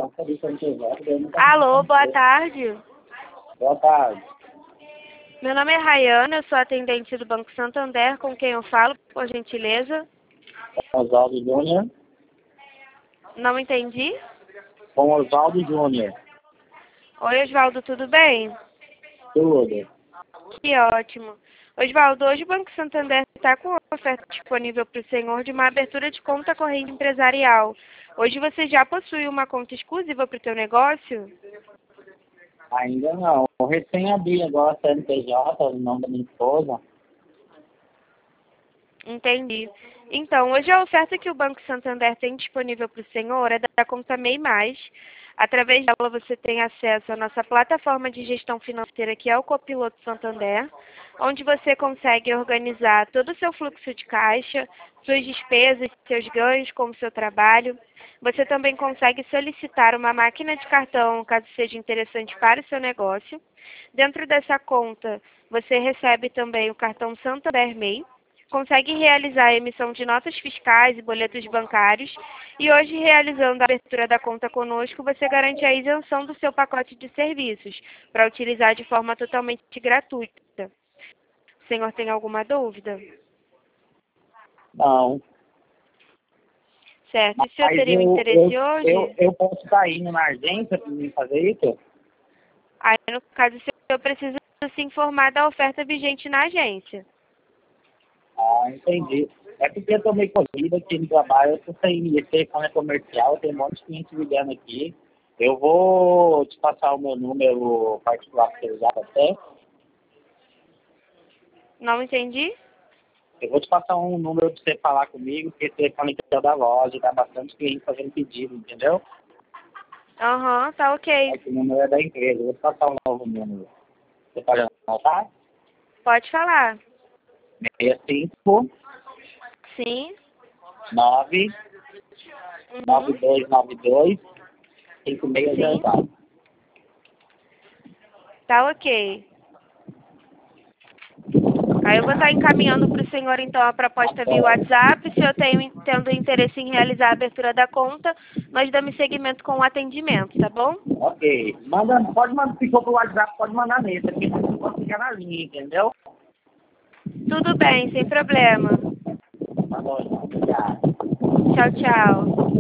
Alô, boa tarde. Boa tarde. Meu nome é Rayana, eu sou atendente do Banco Santander, com quem eu falo, por gentileza. Oswaldo Júnior. Não entendi. Com Oswaldo Júnior. Oi, Osvaldo, tudo bem? Tudo. Que ótimo. Osvaldo, hoje o Banco Santander está com uma oferta disponível para o senhor de uma abertura de conta corrente empresarial. Hoje você já possui uma conta exclusiva para o seu negócio? Ainda não. Eu recém abri agora a CNPJ, no nome da minha esposa. Entendi. Então, hoje a oferta que o Banco Santander tem disponível para o senhor é da conta MEI+. Através dela você tem acesso à nossa plataforma de gestão financeira, que é o Copiloto Santander, onde você consegue organizar todo o seu fluxo de caixa, suas despesas, seus ganhos com o seu trabalho. Você também consegue solicitar uma máquina de cartão, caso seja interessante para o seu negócio. Dentro dessa conta, você recebe também o cartão Santander MEI, consegue realizar a emissão de notas fiscais e boletos bancários, e hoje, realizando a abertura da conta conosco, você garante a isenção do seu pacote de serviços, para utilizar de forma totalmente gratuita. O senhor tem alguma dúvida? Não. Certo. E o senhor Mas teria um interesse hoje? eu posso estar indo na agência para mim fazer isso? Aí, no caso, o senhor precisa se informar da oferta vigente na agência. Ah, entendi. É porque eu tô meio corrido aqui no trabalho, eu tô sem telefone comercial, tem um monte de cliente ligando aqui. Eu vou te passar o meu número particular para você usar até. Não entendi? Eu vou te passar um número para você falar comigo, porque esse telefone aqui é da loja, dá bastante cliente fazendo pedido, entendeu? Aham, tá ok. Esse número é da empresa, eu vou te passar um novo número. Você pode anotar? Pode falar. 65 Sim. 9 Uhum. 9292 Sim. 5604. Tá ok. Aí eu vou estar encaminhando para o senhor, então, a proposta via WhatsApp. Se eu tendo interesse em realizar a abertura da conta, nós damos seguimento com o atendimento, tá bom? Ok. Pode mandar, se for pro WhatsApp, pode mandar nesse, aqui não pode ficar na linha, entendeu? Tudo bem, sem problema. Tá bom, então. Obrigado. Tchau, tchau.